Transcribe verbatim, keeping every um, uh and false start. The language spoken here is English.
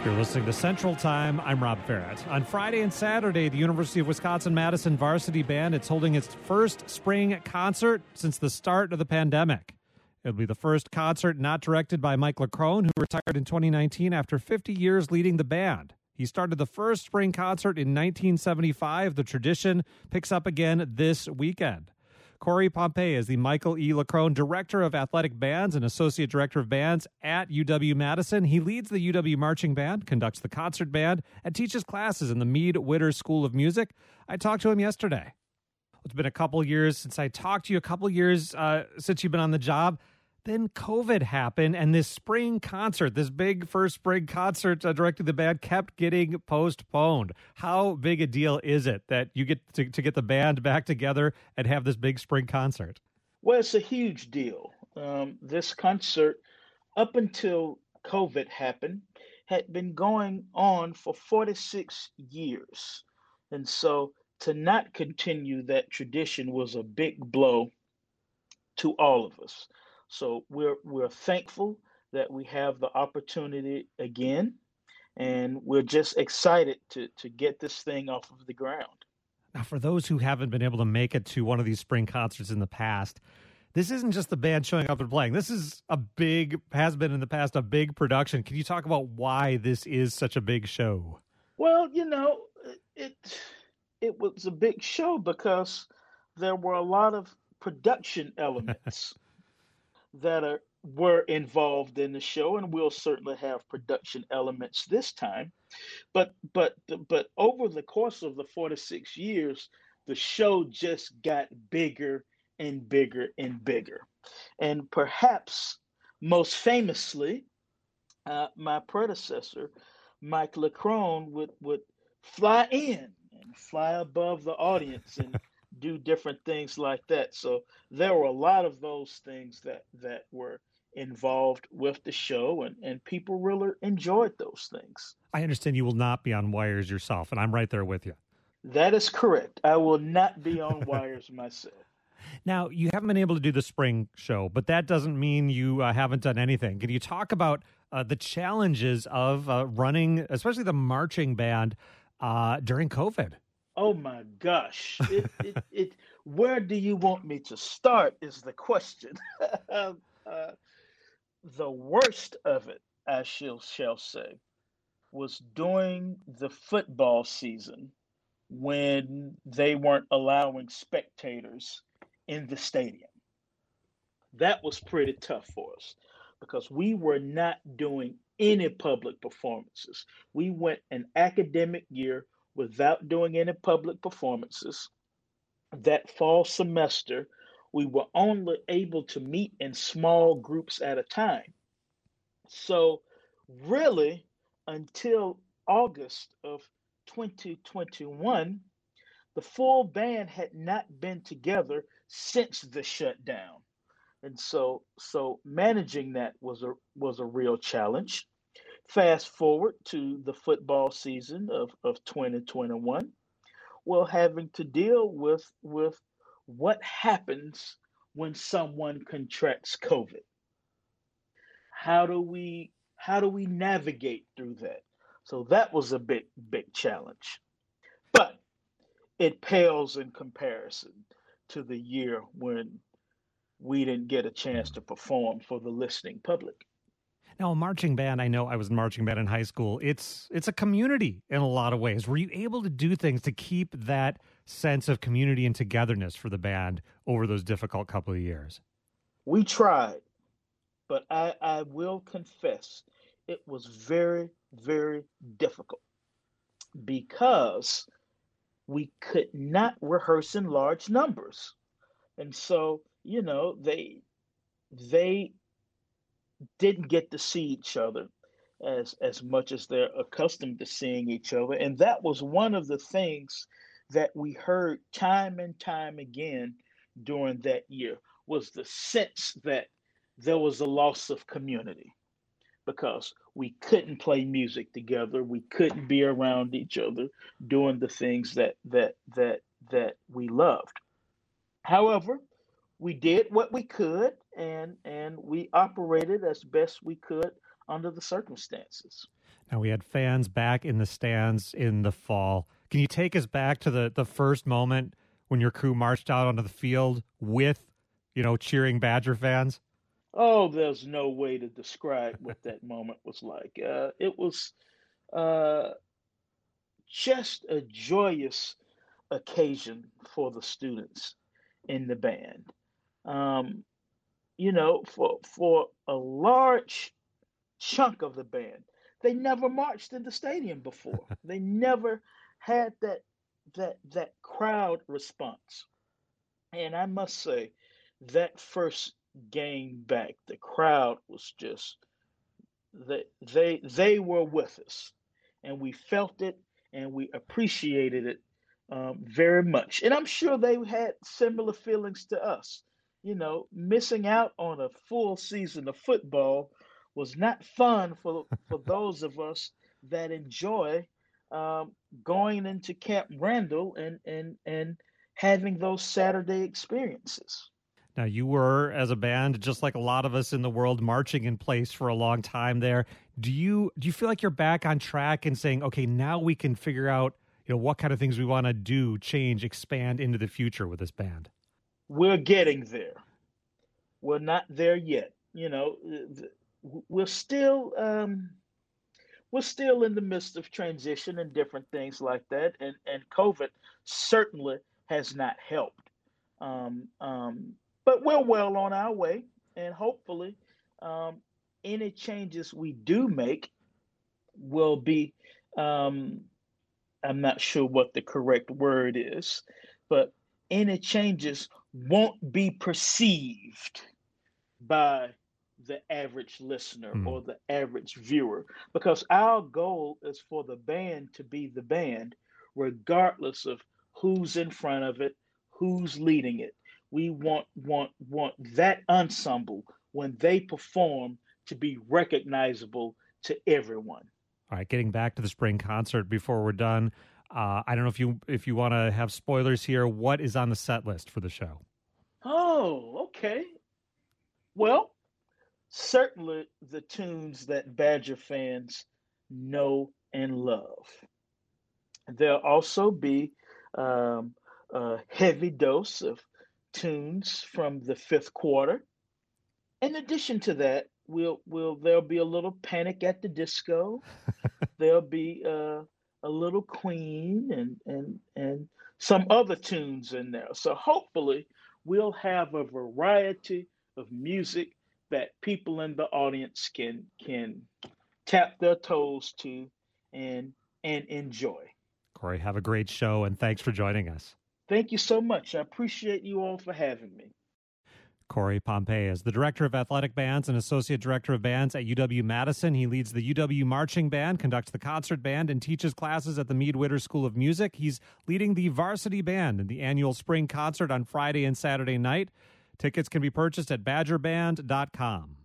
You're listening to Central Time. I'm Rob Ferrett. On Friday and Saturday, the University of Wisconsin-Madison Varsity Band is holding its first spring concert since the start of the pandemic. It'll be the first concert not directed by Mike Leckrone, who retired in twenty nineteen after fifty years leading the band. He started the first spring concert in nineteen seventy-five. The tradition picks up again this weekend. Corey Pompey is the Michael E. Leckrone Director of Athletic Bands and Associate Director of Bands at U W-Madison. He leads the U W Marching Band, conducts the concert band, and teaches classes in the Mead-Witter School of Music. I talked to him yesterday. It's been a couple years since I talked to you, a couple years uh, since you've been on the job. Then COVID happened, and this spring concert, this big first spring concert uh, directing the band, kept getting postponed. How big a deal is it that you get to, to get the band back together and have this big spring concert? Well, it's a huge deal. Um, this concert, up until COVID happened, had been going on for forty-six years. And so to not continue that tradition was a big blow to all of us. So we're we're thankful that we have the opportunity again, and we're just excited to to get this thing off of the ground. Now, for those who haven't been able to make it to one of these spring concerts in the past, this isn't just the band showing up and playing. This is a big, has been in the past, a big production. Can you talk about why this is such a big show? Well, you know, it it was a big show because there were a lot of production elements that are were involved in the show, and we'll certainly have production elements this time. But but but over the course of the forty-six years, the show just got bigger and bigger and bigger. And perhaps most famously, uh, my predecessor, Mike Leckrone, would would fly in and fly above the audience and do different things like that. So there were a lot of those things that that were involved with the show, and, and people really enjoyed those things. I understand you will not be on wires yourself, and I'm right there with you. That is correct. I will not be on wires myself. Now, you haven't been able to do the spring show, but that doesn't mean you uh, haven't done anything. Can you talk about uh, the challenges of uh, running, especially the marching band, uh, during COVID? Oh my gosh! It, it, it. Where do you want me to start is the question. uh, the worst of it, I shall shall say, was during the football season when they weren't allowing spectators in the stadium. That was pretty tough for us because we were not doing any public performances. We went an academic year without doing any public performances. That fall semester, we were only able to meet in small groups at a time. So really, until August of twenty twenty-one, the full band had not been together since the shutdown. And so so managing that was a was a real challenge. Fast forward to the football season of, of twenty twenty-one, well, having to deal with with what happens when someone contracts COVID. How do we how do we navigate through that? So that was a big, big challenge. But it pales in comparison to the year when we didn't get a chance to perform for the listening public. Now, a marching band, I know I was in marching band in high school. It's it's a community in a lot of ways. Were you able to do things to keep that sense of community and togetherness for the band over those difficult couple of years? We tried, but I, I will confess it was very, very difficult because we could not rehearse in large numbers. And so, you know, they they didn't get to see each other as as much as they're accustomed to seeing each other. And that was one of the things that we heard time and time again during that year, was the sense that there was a loss of community because we couldn't play music together, we couldn't be around each other doing the things that that that that we loved. However, we did what we could, and and we operated as best we could under the circumstances. Now, we had fans back in the stands in the fall. Can you take us back to the, the first moment when your crew marched out onto the field with, you know, cheering Badger fans? Oh, there's no way to describe what that moment was like. Uh, it was uh, just a joyous occasion for the students in the band. Um, you know, for for a large chunk of the band, they never marched in the stadium before. They never had that that that crowd response. And I must say, that first game back, the crowd was just they they they were with us, and we felt it and we appreciated it um, very much. And I'm sure they had similar feelings to us. You know, missing out on a full season of football was not fun for for those of us that enjoy um, going into Camp Randall and and and having those Saturday experiences. Now, you were, as a band, just like a lot of us in the world, marching in place for a long time there. Do you do you feel like you're back on track and saying, okay, now we can figure out, you know, what kind of things we want to do, change, expand into the future with this band? We're getting there. We're not there yet. You know, we're still um, we're still in the midst of transition and different things like that, and and COVID certainly has not helped. Um, um, but we're well on our way, and hopefully, um, any changes we do make will be. Um, I'm not sure what the correct word is, but any changes won't be perceived by the average listener Hmm. or the average viewer, because our goal is for the band to be the band, regardless of who's in front of it, who's leading it. We want want want that ensemble when they perform to be recognizable to everyone. All right, getting back to the spring concert before we're done. Uh, I don't know if you if you want to have spoilers here. What is on the set list for the show? Oh, okay. Well, certainly the tunes that Badger fans know and love. There'll also be um, a heavy dose of tunes from the fifth quarter. In addition to that, we'll we'll there'll be a little Panic at the Disco. There'll be uh, a little Queen and and and some other tunes in there. So hopefully we'll have a variety of music that people in the audience can can tap their toes to and and enjoy. Corey, have a great show, and thanks for joining us. Thank you so much. I appreciate you all for having me. Corey Pompey is the Director of Athletic Bands and Associate Director of Bands at U W-Madison. He leads the U W Marching Band, conducts the concert band, and teaches classes at the Meade Witter School of Music. He's leading the Varsity Band in the annual spring concert on Friday and Saturday night. Tickets can be purchased at badger band dot com.